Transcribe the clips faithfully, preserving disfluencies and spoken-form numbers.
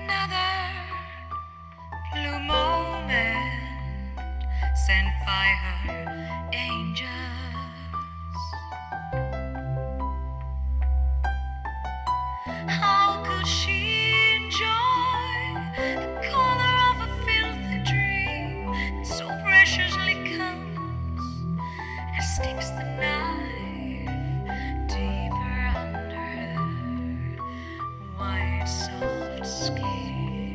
Another blue moment sent by her angels. How could she enjoy the color of a filthy dream that so preciously comes and sticks the knife deeper under her white soft skin?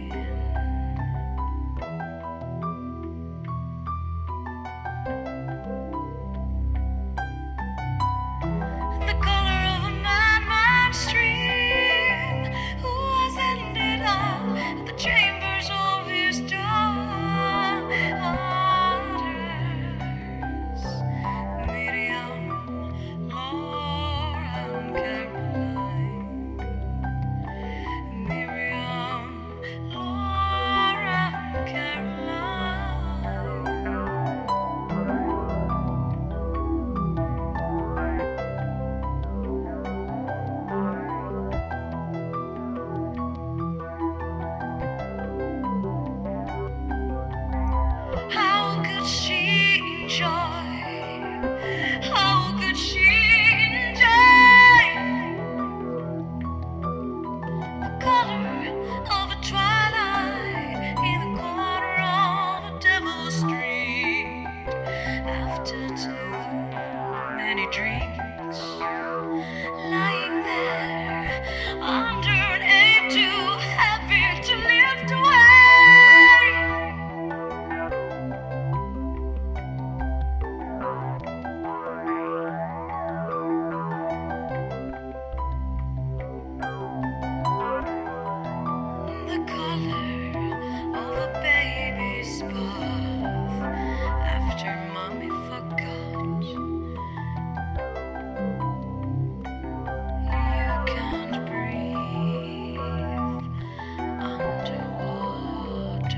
The color of a madman's dream who has ended up at the chambers of his daughters. Miriam, Laura, and Caroline. Miriam, Laura, and Caroline. How could she enjoy? How could she enjoy the color of a twilight in the corner of a devil's street after too many drinks, lying there under an ape too heavy to lift away? The color of a baby's puff after mommy forgot. You can't breathe underwater.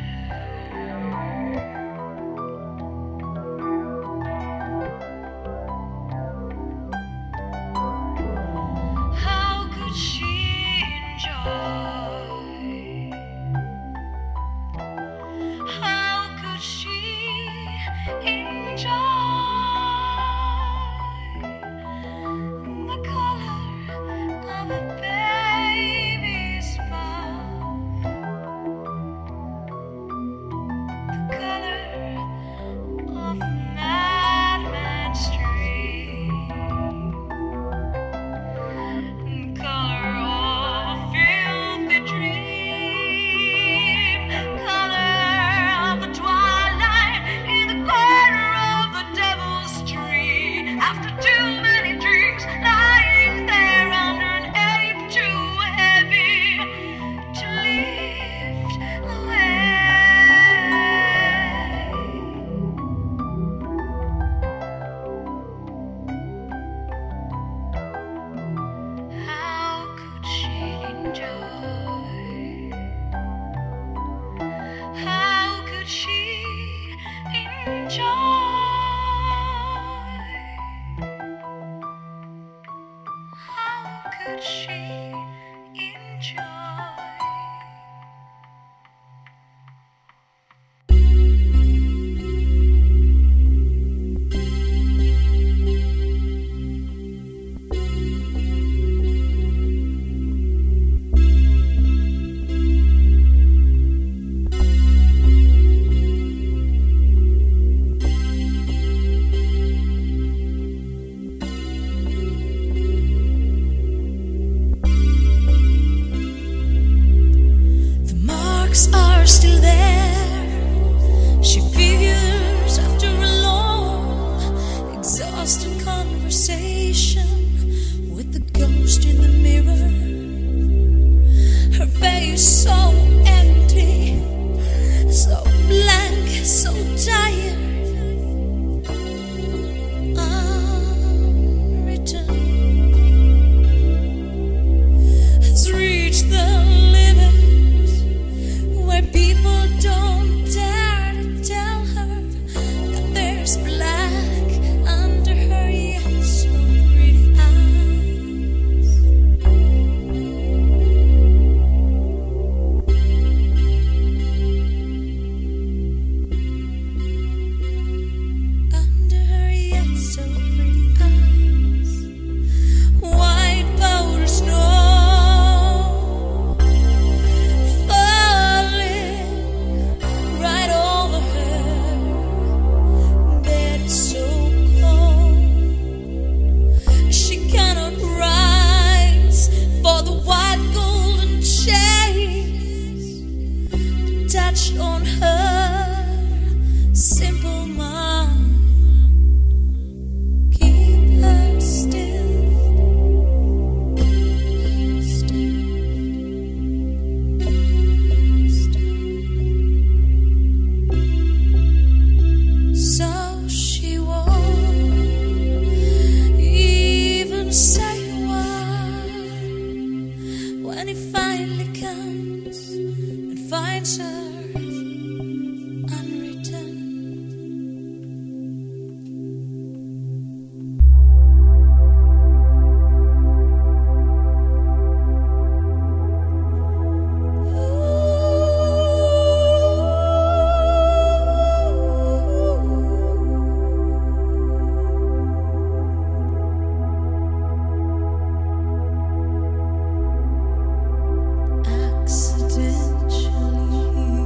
How could she enjoy? How could she enjoy the color of a baby's puff? The color of a madman's dream. The color of a filthy dream. Color of the twilight in the corner of the devil's street after too many drinks, lying there under an ape too heavy to lift away. How could she enjoy? How could she enjoy? How could she enjoy? The marks are still there. She figures after a long, exhausting conversation with the ghost in the mirror. Her face so empty, so blank, so tired. Unwritten has reached the limit where people don't dare to tell detached on her simple mind. Keep her still, still, still. So she won't even say a word when he finally comes and finds her unreturned. Accidentally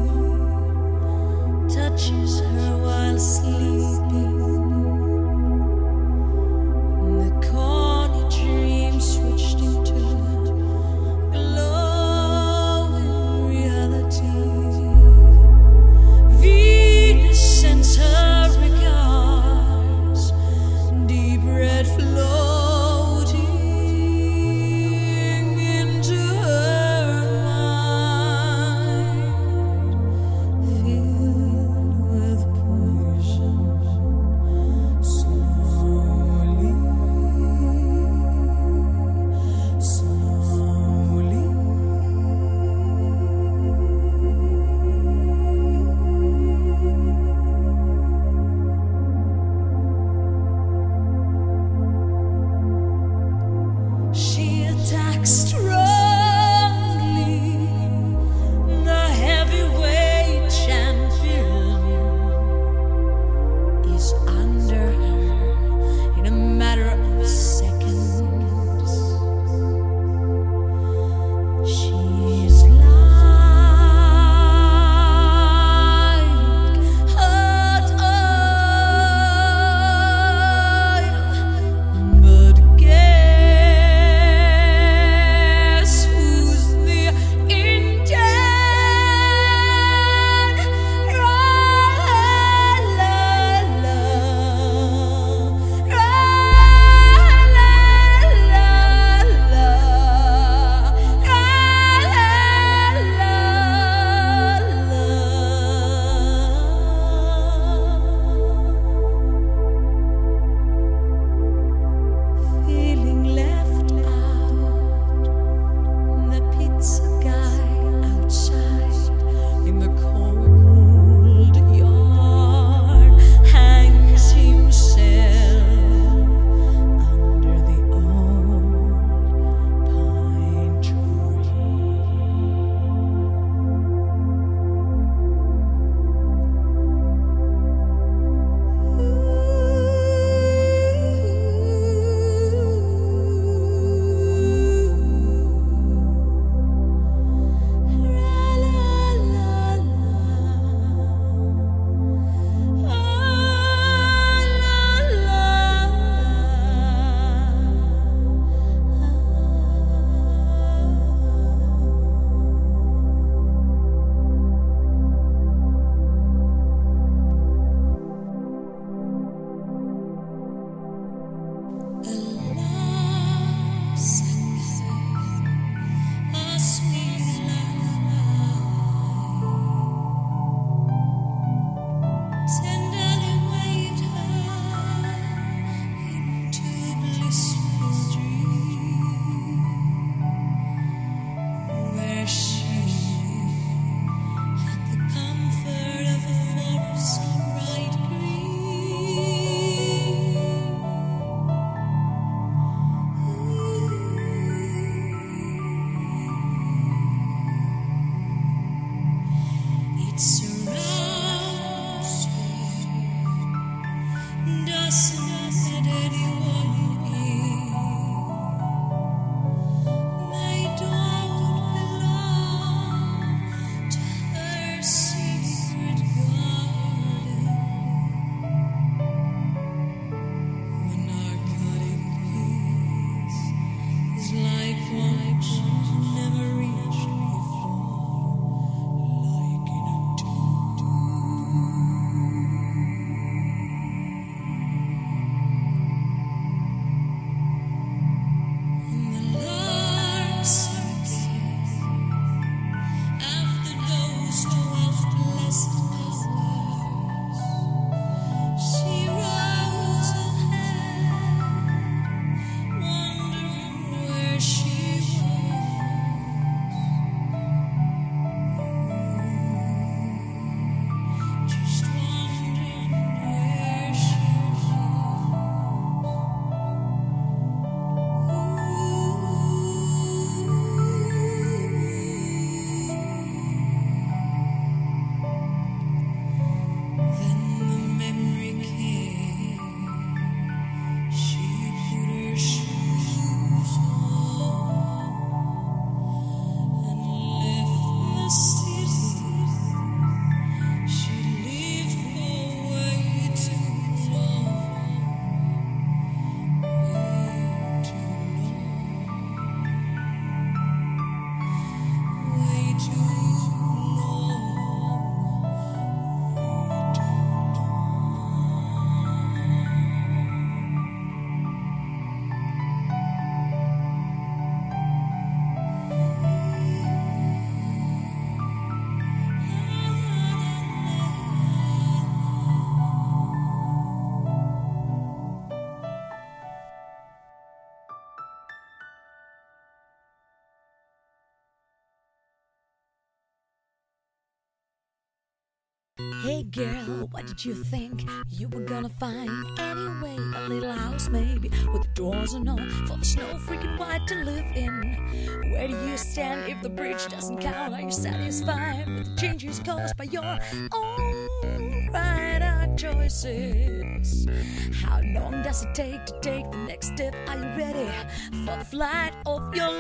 Hey girl, what did you think you were gonna find? Anyway, a little house maybe, with the doors and all, for the snow freaking white to live in. Where do you stand if the bridge doesn't count? Are you satisfied with the changes caused by your own right choices? How long does it take to take the next step? Are you ready for the flight of your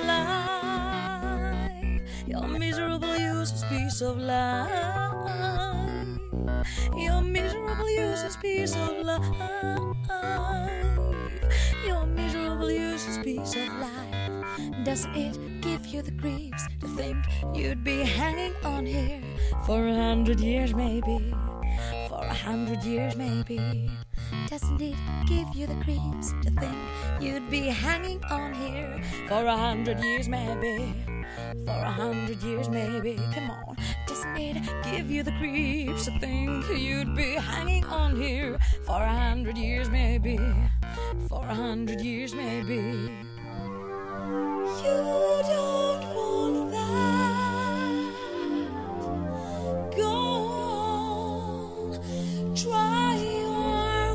life? Your miserable useless piece of life. Your miserable useless piece of life. Your miserable useless piece of life. Does it give you the creeps to think you'd be hanging on here for a hundred years maybe? For a hundred years maybe. Doesn't it give you the creeps to think you'd be hanging on here for a hundred years maybe? For a hundred years maybe. Come on. Doesn't it give you the creeps to think you'd be hanging on here for a hundred years maybe? For a hundred years maybe. You don't want that. Go on, try your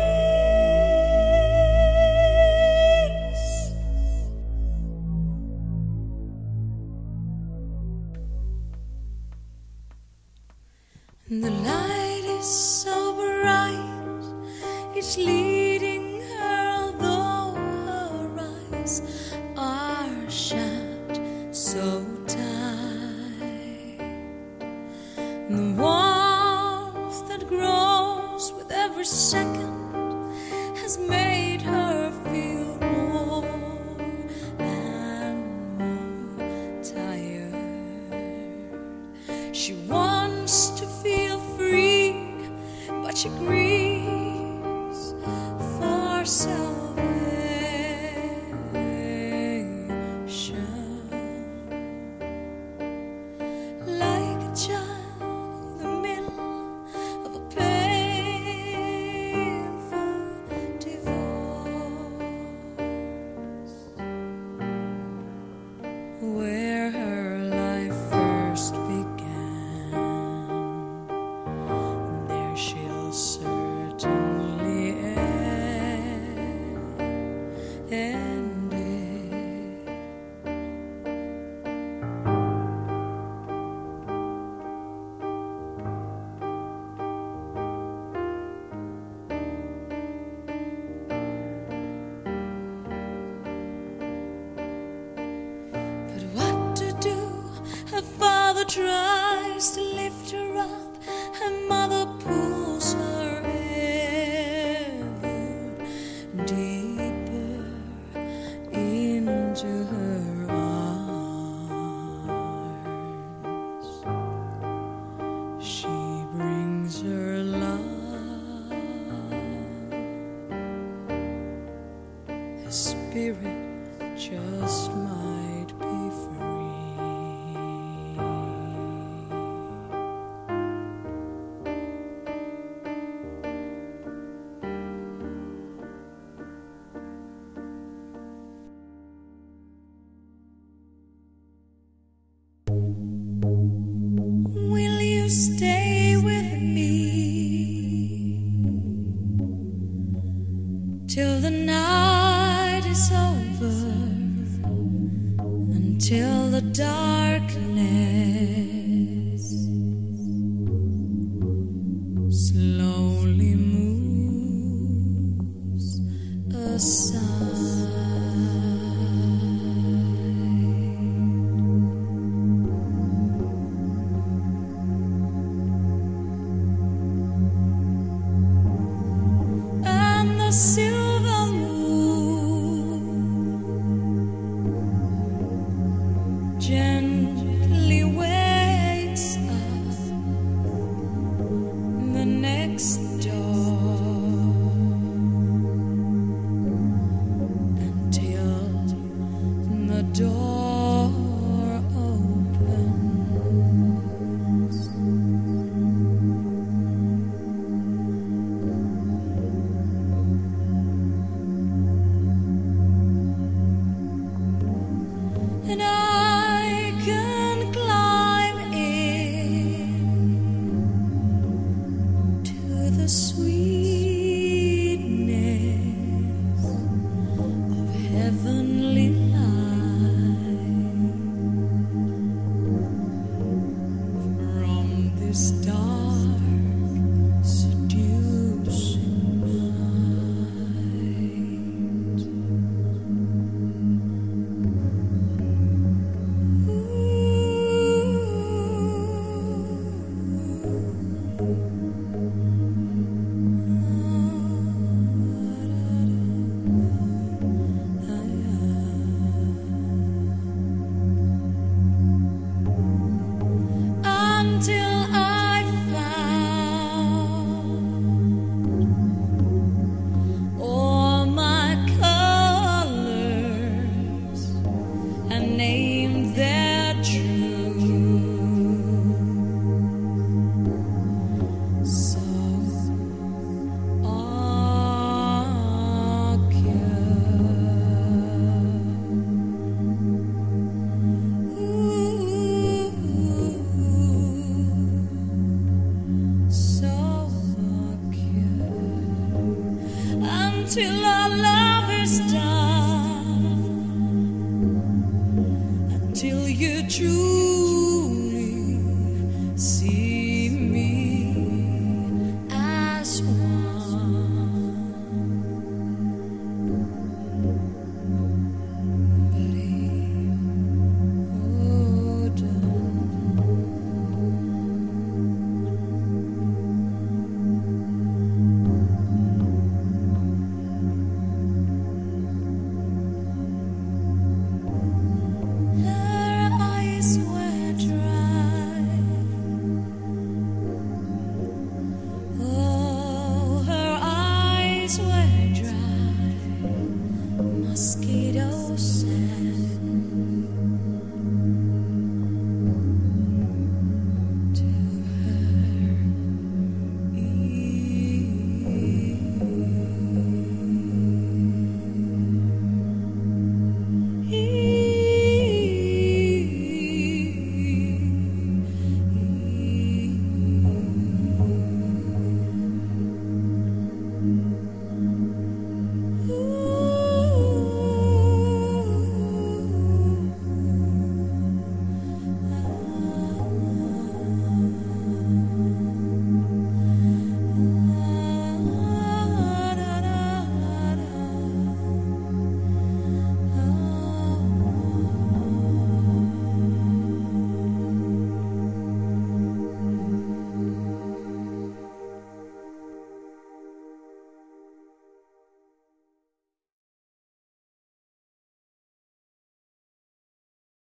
wings. The light is so bright, it's leading her, although her eyes are shut so tight. The warmth that grows with every second has made her feel more and more tired. She wants to feel free, but she grieves for salvation. Like a child in the middle of a painful divorce, where her life first began. There she'll certainly end it. But what to do? Her father tries to lift her up, her mother pulls her ever deeper into her arms. She brings her love, her spirit just might be free. Will you stay with me till the night is over, until the darkness slowly moves aside? And the silver moon gently wakes up the next door, until the door opens. star.